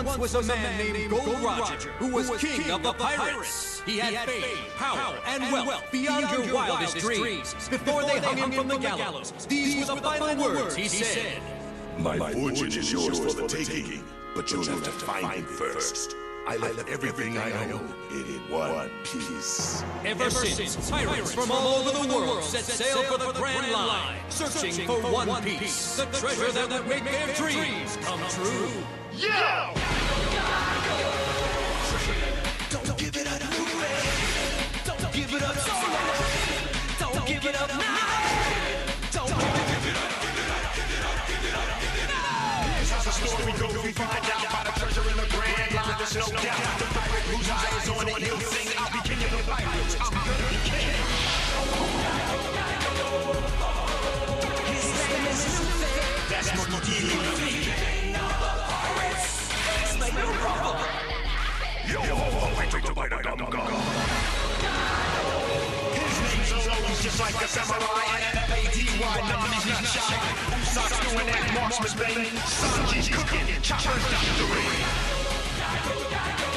once was a man named Gold Roger, who was king of the pirates. He had fame, power, and wealth beyond your wildest dreams. Before they hung him from the gallows, these were the final words he said. My fortune is yours for the taking, but you'll have to find it first. I left everything I own in one piece. Ever since, pirates from all over the world set sail for the Grand Line, searching for One Piece, the treasure that would make their dreams come true. Yo! Don't give it up, don't give it up, don't give it up now. Don't give it up, Here's how the story goes. We find out about a treasure in the Grand Line. There's no doubt. The pirate whose eyes on it, he'll sing. I'll be king of the pirates. I'm gonna be king. His name is Luffy. That's Monkey D. King of the pirates. Let's make it roll. Yo, wait to bite a gum gum. His name's always just like a samurai. And F-A-D-Y, Nami's not shy. Usopp's doing that marksman thing. Sanji's cooking, Chopper's doctoring.